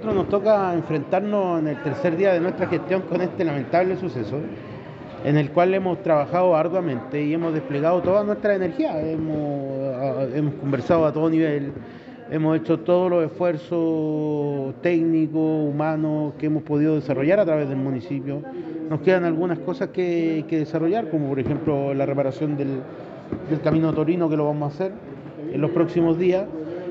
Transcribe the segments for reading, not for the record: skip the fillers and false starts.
nosotros nos toca enfrentarnos en el tercer día de nuestra gestión con este lamentable suceso, en el cual hemos trabajado arduamente y hemos desplegado toda nuestra energía. Hemos conversado a todo nivel, hemos hecho todos los esfuerzos técnicos, humanos que hemos podido desarrollar a través del municipio. Nos quedan algunas cosas que desarrollar, como por ejemplo la reparación del camino Torino, que lo vamos a hacer en los próximos días,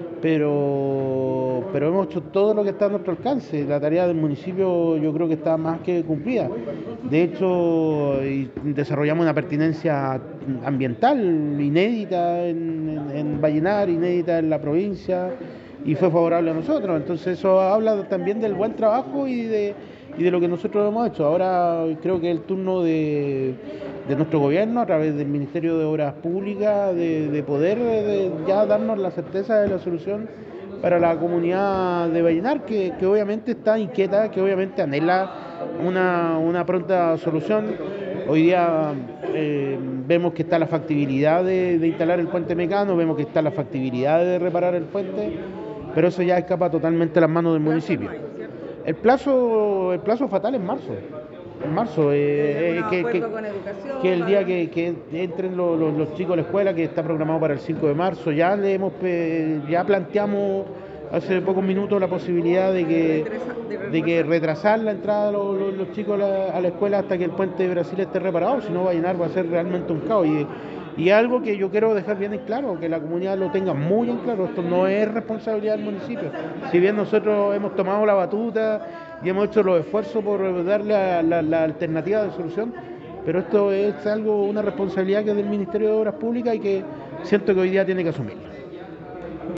pero hemos hecho todo lo que está a nuestro alcance. La tarea del municipio yo creo que está más que cumplida. De hecho, desarrollamos una pertinencia ambiental inédita en Vallenar, inédita en la provincia, y fue favorable a nosotros. Entonces eso habla también del buen trabajo y de lo que nosotros hemos hecho. Ahora creo que es el turno de nuestro gobierno, a través del Ministerio de Obras Públicas, de poder ya darnos la certeza de la solución para la comunidad de Vallenar, que obviamente está inquieta, que obviamente anhela una pronta solución. Hoy día vemos que está la factibilidad de instalar el puente Mecano, vemos que está la factibilidad de reparar el puente, pero eso ya escapa totalmente a las manos del municipio. El plazo fatal es marzo. En marzo, que el día que entren los chicos a la escuela, que está programado para el 5 de marzo, ya planteamos hace pocos minutos la posibilidad de que retrasar la entrada de los chicos a la escuela hasta que el puente de Brasil esté reparado. Si no, va a ser realmente un caos. Y algo que yo quiero dejar bien en claro, que la comunidad lo tenga muy en claro: esto no es responsabilidad del municipio. Si bien nosotros hemos tomado la batuta y hemos hecho los esfuerzos por darle la alternativa de solución, pero esto es una responsabilidad que es del Ministerio de Obras Públicas y que siento que hoy día tiene que asumir.